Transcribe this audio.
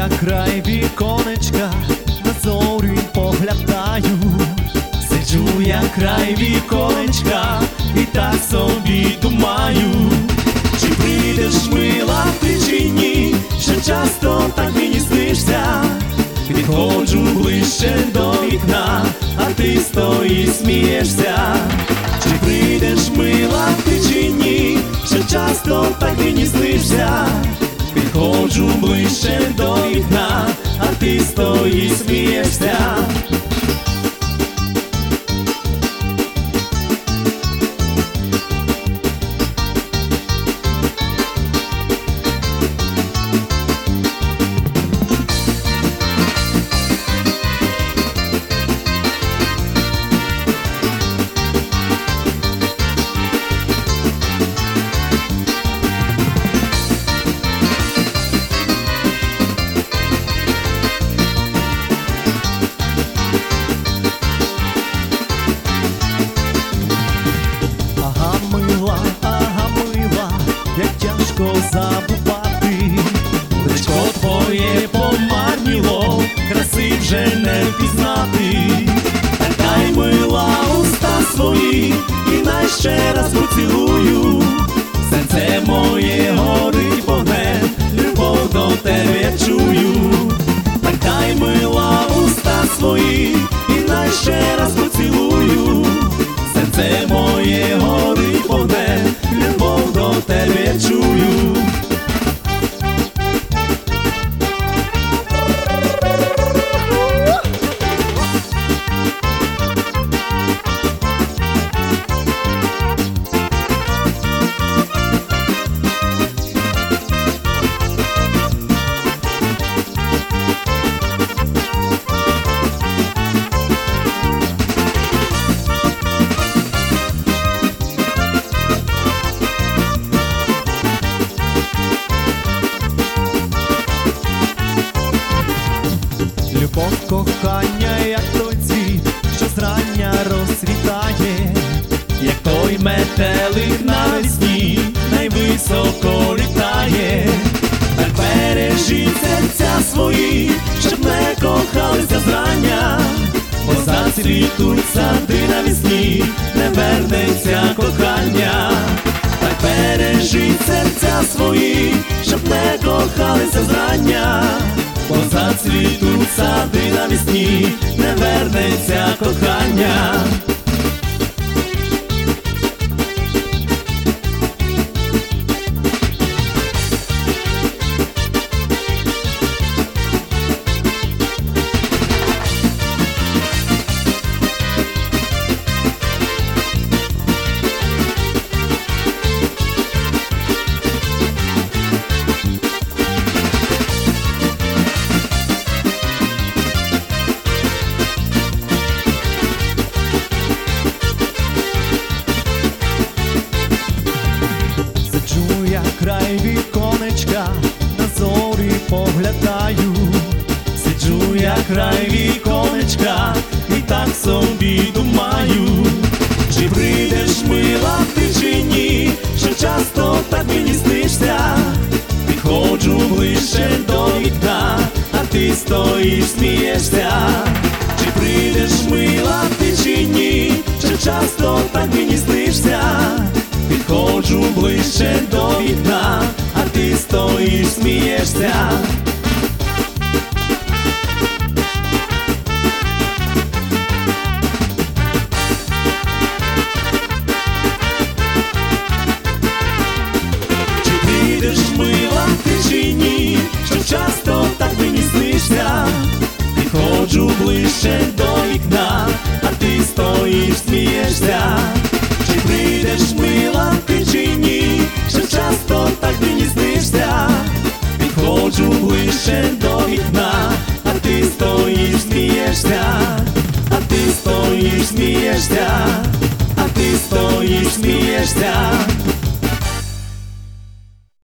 я край віконечка, на зорі поглядаю. Сиджу я край віконечка і так собі думаю, чи прийдеш, мила, ти чи ні, що часто так мені снишся. Підходжу ближче до вікна, а ти стоїш, смієшся. Чи прийдеш, мила, ти чи ні, що часто так мені снишся. Підходжу ближче до вікна, а ти стоїш, смієшся. Як тяжко забувати, личко твоє помарніло, краси вже не впізнати. Дай, мила, уста свої, і най ще раз поцілую. Серце моє горить вогнем, любов до тебе я чую. Дай, мила, уста свої, і най ще раз поцілую. Серце моє горить вогнем, любов до тебе я чую. Любов, кохання, як той цвіт, що зрання розцвітає, як той метелик навесні, найвисоко літає. Так бережіть серця свої, щоб не кохалися зрання, бо зацвітуть сади навесні, не вернеться кохання. Так бережіть серця свої, щоб не кохалися зрання, бо зацвітуть сади навесні, не вернеться кохання. Край віконечка, на зорі поглядаю. Сиджу я край віконечка і так собі думаю, чи прийдеш, мила, ти чи ні, що часто так мені снишся. Підходжу ближче до вікна, а ти стоїш, смієшся. Чи прийдеш, мила, ти чи ні, що часто так мені снишся. Підходжу ближче до вікна, а ти стоїш, смієшся. Чи прийдеш, мила, ти чи ні, що часто так мені снишся. Підходжу ближче до вікна, а ти стоїш, смієшся. Чи прийдеш, мила, ти чи ні, що часто так мені снишся. Підходжу ближче до вікна, а ти стоїш, смієшся. А ти стоїш, смієшся. А ти стоїш, смієшся.